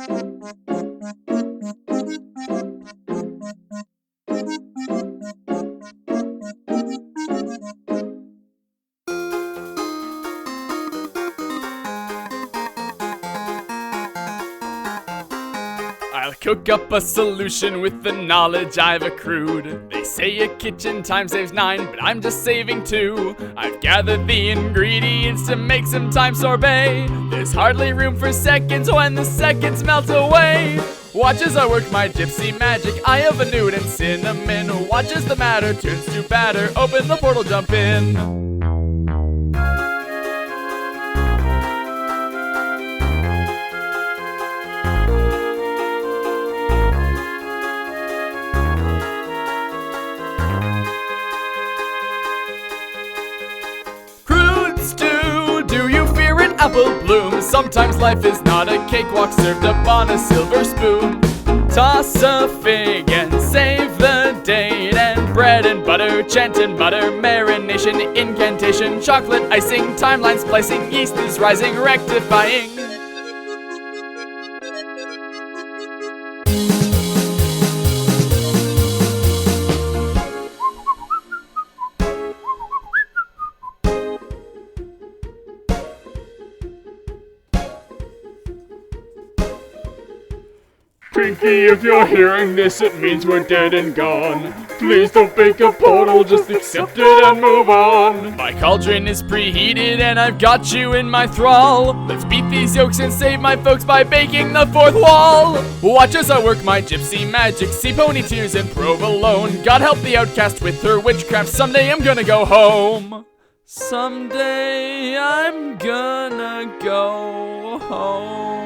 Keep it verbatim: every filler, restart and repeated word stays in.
I'll cook up a solution with the knowledge I've accrued. They say a kitchen time saves nine, but I'm just saving two. I've gathered the ingredients to make some thyme sorbet. There's hardly room for seconds when the seconds melt away. Watch as I work my gypsy magic. I have a nude and cinnamon. Watch as the matter turns to batter. Open the portal, jump in. Apple bloom. Sometimes life is not a cakewalk served up on a silver spoon. Toss a fig and save the date, and bread and butter, chant and mutter, marination, incantation, chocolate icing, timeline splicing, yeast is rising, rectifying. Pinky, if you're hearing this, it means we're dead and gone. Please don't bake a portal, just accept it and move on. My cauldron is preheated and I've got you in my thrall. Let's beat these yolks and save my folks by baking the fourth wall. Watch as I work my gypsy magic, see pony tears and provolone. God help the outcast with her witchcraft, someday I'm gonna go home. Someday I'm gonna go home.